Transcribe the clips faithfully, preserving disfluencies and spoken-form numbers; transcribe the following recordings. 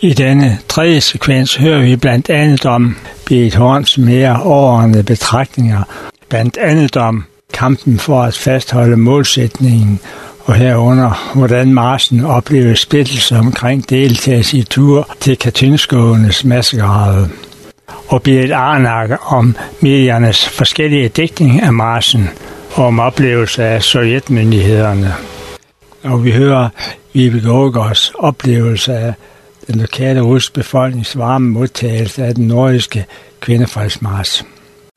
I denne tredje sekvens hører vi blandt andet om Birgit Horns mere overordnede betragtninger, blandt andet om kampen for at fastholde målsætningen, og herunder hvordan marchen oplever splittelse omkring deltagelse i tur til Katynskovenes massegrave. Og Birgit Arnakker om mediernes forskellige dækning af marchen og om oplevelse af sovjetmyndighederne. Og vi hører Vibeke Aagaards oplevelse af den lokale russiske befolknings varme modtagelse af den nordiske kvindefredsmarch.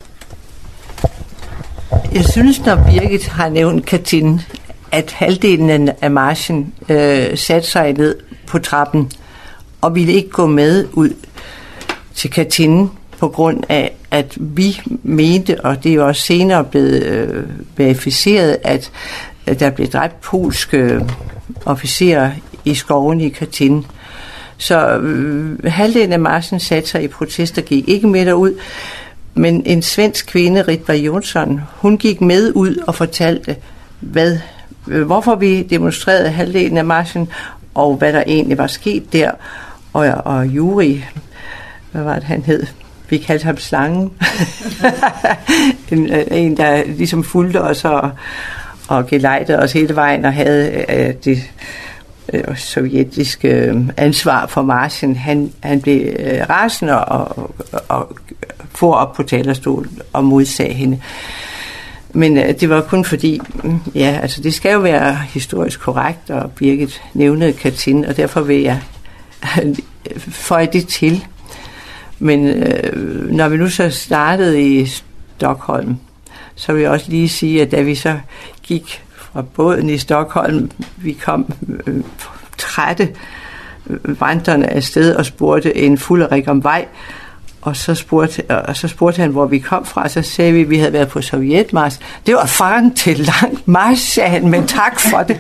Jeg synes, når Birgit har nævnt Katyn, at halvdelen af marchen øh, satte sig ned på trappen og ville ikke gå med ud til Katyn på grund af, at vi mente, og det er jo også senere blevet øh, verificeret, at, at der blev dræbt polske officerer i skovene i Katyn. Så øh, halvdelen af marchen satte sig i protest og gik ikke med derud. Men en svensk kvinde, Ritva Jonsson, hun gik med ud og fortalte, hvad, hvorfor vi demonstrerede halvdelen af marchen, og hvad der egentlig var sket der. Og, og Juri, hvad var det han hed? Vi kaldte ham Slangen. en, en, der ligesom fulgte os og, og gelejtede os hele vejen og havde øh, det øh, sovjetiske ansvar for marchen. Han, han blev øh, rasende og, og, og for op på talerstolen og modsag hende. Men øh, det var kun fordi, ja, altså det skal jo være historisk korrekt, og Birgit nævnede Katyn, og derfor vil jeg føje det til. Men øh, når vi nu så startede i Stockholm, så vil jeg også lige sige, at da vi så gik fra båden i Stockholm, vi kom øh, trætte vandrende afsted og spurgte en Fullerik om vej, og så spurgte, og så spurgte han, hvor vi kom fra, så sagde vi, at vi havde været på sovjetmarch. Det var fangen til langt march, sagde han, men tak for det.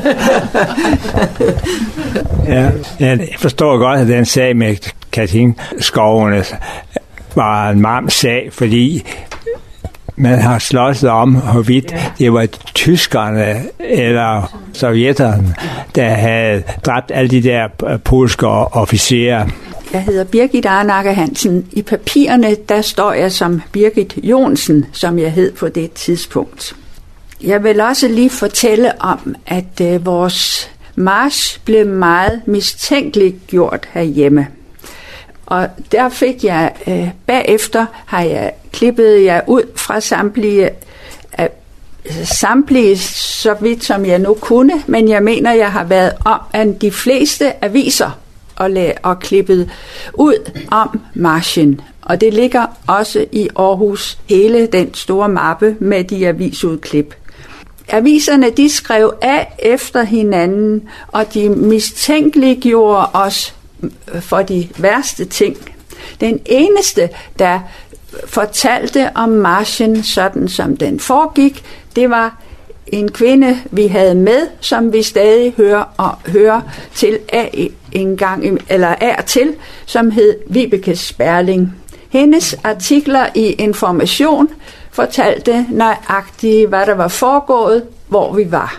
Ja, jeg forstår godt, at den sag med Katyn-skovene var en varm sag, fordi man har slåsset om, hvorvidt det var tyskerne eller sovjetterne, der havde dræbt alle de der polske officerer. Jeg hedder Birgit Arnakker Hansen. I papirerne, der står jeg som Birgit Jonsen, som jeg hed på det tidspunkt. Jeg vil også lige fortælle om, at øh, vores march blev meget mistænkeligt gjort herhjemme. Og der fik jeg, øh, bagefter har jeg klippet jeg ud fra samtlige, øh, samtlige, så vidt som jeg nu kunne, men jeg mener, jeg har været om af de fleste aviser og, la- og klippet ud om marchen. Og det ligger også i Aarhus, hele den store mappe med de avisudklip. Aviserne, de skrev af efter hinanden, og de mistænkeliggjorde os for de værste ting. Den eneste, der fortalte om marchen, sådan som den foregik, det var en kvinde, vi havde med, som vi stadig hører og hører til af en gang eller af til, som hed Vibeke Sperling. Hendes artikler i Information fortalte nøjagtigt, hvad der var foregået, hvor vi var.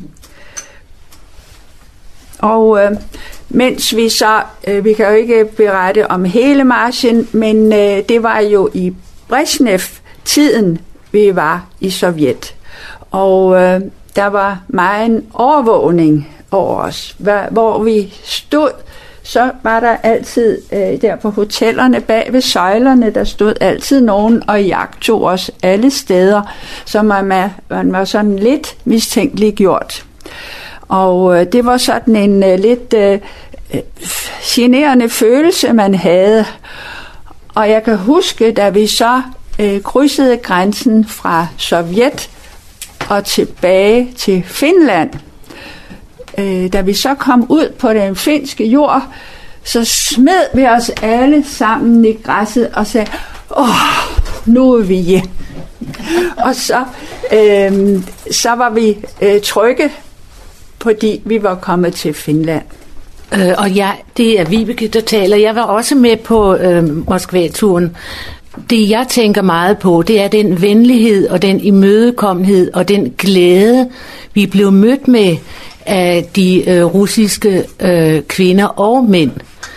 Og øh, mens vi så, øh, vi kan jo ikke berette om hele marchen, men øh, det var jo i Brezhnev-tiden, vi var i Sovjet. Og øh, der var meget overvågning over os. Hvor vi stod, så var der altid, øh, der på hotellerne bag ved søjlerne, der stod altid nogen og jagtog os alle steder, så man, man var sådan lidt mistænkeliggjort. Og øh, det var sådan en øh, lidt øh, generende følelse, man havde. Og jeg kan huske, da vi så øh, krydsede grænsen fra Sovjet og tilbage til Finland, øh, da vi så kom ud på den finske jord, så smed vi os alle sammen i græsset og sagde, åh, nu er vi hjem. Og så, øh, så var vi øh, trygge, fordi vi var kommet til Finland. Øh, og ja, det er Vibeke, der taler. Jeg var også med på øh, Moskva-turen. Det, jeg tænker meget på, det er den venlighed og den imødekommenhed og den glæde, vi blev mødt med af de øh, russiske øh, kvinder og mænd.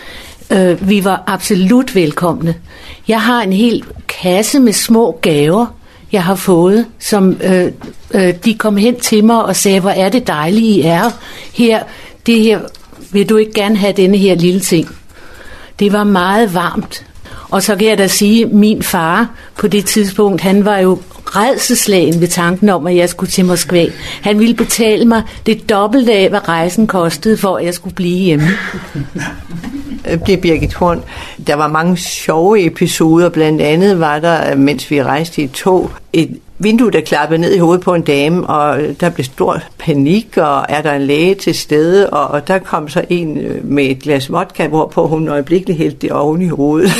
Øh, vi var absolut velkomne. Jeg har en hel kasse med små gaver, jeg har fået, som øh, øh, de kom hen til mig og sagde, hvor er det dejligt, I er her. Det her, vil du ikke gerne have denne her lille ting? Det var meget varmt. Og så kan jeg da sige, at min far på det tidspunkt, han var jo rædselsslagen ved tanken om, at jeg skulle til Moskva. Han ville betale mig det dobbelte af, hvad rejsen kostede, for at jeg skulle blive hjemme. Det er Birgit Horn. Der var mange sjove episoder. Blandt andet var der, mens vi rejste i tog, et vindue, der klappede ned i hovedet på en dame, og der blev stor panik, og er der en læge til stede, og, og der kom så en med et glas vodka, hvorpå hun øjeblikkeligt hældte det oven i hovedet.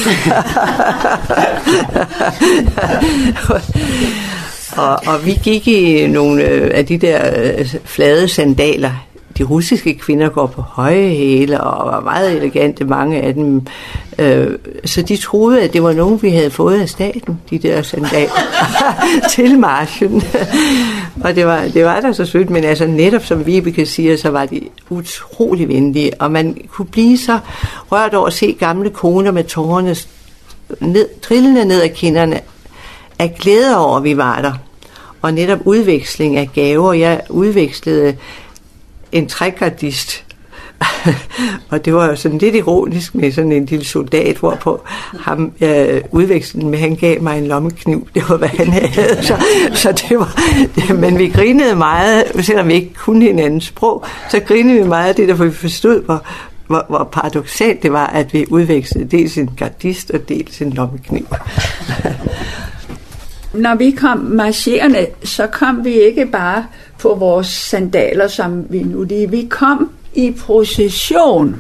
og, og vi gik i nogle af de der flade sandaler. De russiske kvinder går på høje hæle og var meget elegante, mange af dem. Så de troede, at det var nogen, vi havde fået af staten, de der sandaler, til marchen. Og det var, det var da så sødt, men altså netop som Vibeke siger, så var de utrolig venlige. Og man kunne blive så rørt over at se gamle koner med tårerne ned, trillende ned ad kinderne af glæde over, at vi var der. Og netop udveksling af gaver. Jeg udvekslede en trægardist, og det var jo sådan lidt ironisk med sådan en lille soldat, hvorpå ham øh, udvekslede med, han gav mig en lommekniv. Det var, hvad han havde. Så, så det var, det, men vi grinede meget, selvom vi ikke kunne hinandens sprog, så grinede vi meget af det, der vi forstod, hvor, hvor, hvor paradoksalt det var, at vi udvekslede dels en gardist og dels en lommekniv. Når vi kom marcherende, så kom vi ikke bare på vores sandaler, som vi nu lige. Vi kom i procession,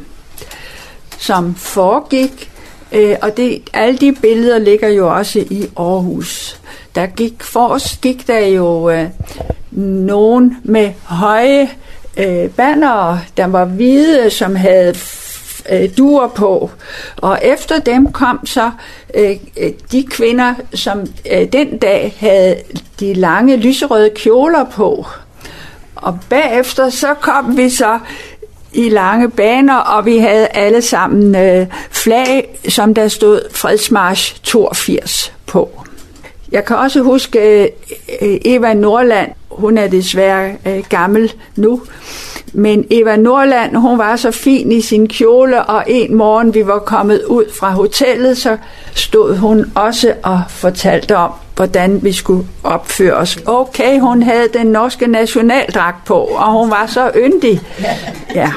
som foregik, øh, og det, alle de billeder ligger jo også i Aarhus. Der gik forrest, gik der jo øh, nogen med høje øh, bannere, der var hvide, som havde øh, duer på, og efter dem kom så øh, de kvinder, som øh, den dag havde de lange lyserøde kjoler på, og bagefter så kom vi så i lange baner, og vi havde alle sammen øh, flag, som der stod Fredsmarch toogfirs på. Jeg kan også huske øh, Eva Nordland, hun er desværre øh, gammel nu, men Eva Nordland, hun var så fin i sin kjole, og en morgen vi var kommet ud fra hotellet, så stod hun også og fortalte om, hvordan vi skulle opføre os. Okay, hun havde den norske nationaldragt på, og hun var så yndig. Ja.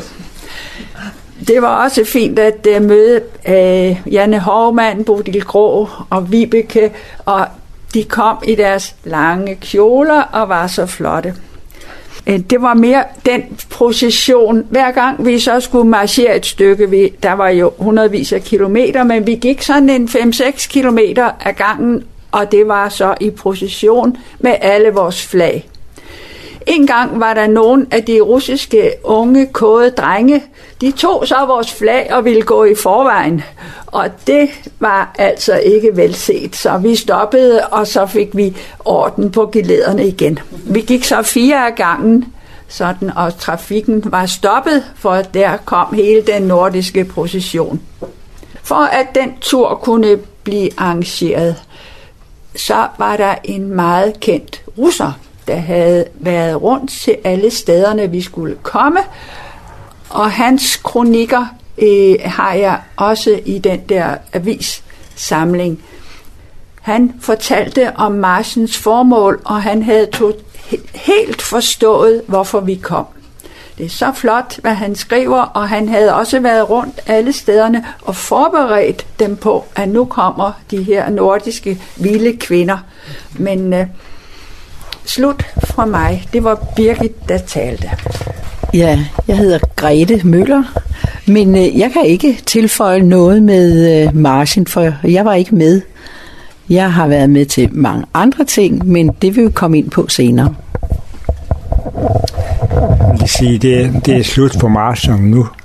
Det var også fint at uh, møde uh, Janne Hovmand, Bodil Grå og Vibeke, og de kom i deres lange kjoler og var så flotte. Det var mere den procession. Hver gang vi så skulle marchere et stykke, vi, der var jo hundredvis af kilometer, men vi gik sådan en fem seks kilometer af gangen, og det var så i procession med alle vores flag. En gang var der nogen af de russiske unge, kåde drenge, de tog så vores flag og ville gå i forvejen. Og det var altså ikke velset, så vi stoppede, og så fik vi orden på gelederne igen. Vi gik så fire af gangen, sådan, og trafikken var stoppet, for der kom hele den nordiske procession. For at den tur kunne blive arrangeret, så var der en meget kendt russer, der havde været rundt til alle stederne, vi skulle komme, og hans kronikker øh, har jeg også i den der avissamling. Han fortalte om marchens formål, og han havde to- helt forstået, hvorfor vi kom. Det er så flot, hvad han skriver, og han havde også været rundt alle stederne og forberedt dem på, at nu kommer de her nordiske vilde kvinder. Men øh, slut fra mig. Det var Birgit, der talte. Ja, jeg hedder Grete Møller, men øh, jeg kan ikke tilføje noget med øh, marchen, for jeg var ikke med. Jeg har været med til mange andre ting, men det vil vi komme ind på senere. Jeg vil sige, det, det er slut på marchen nu.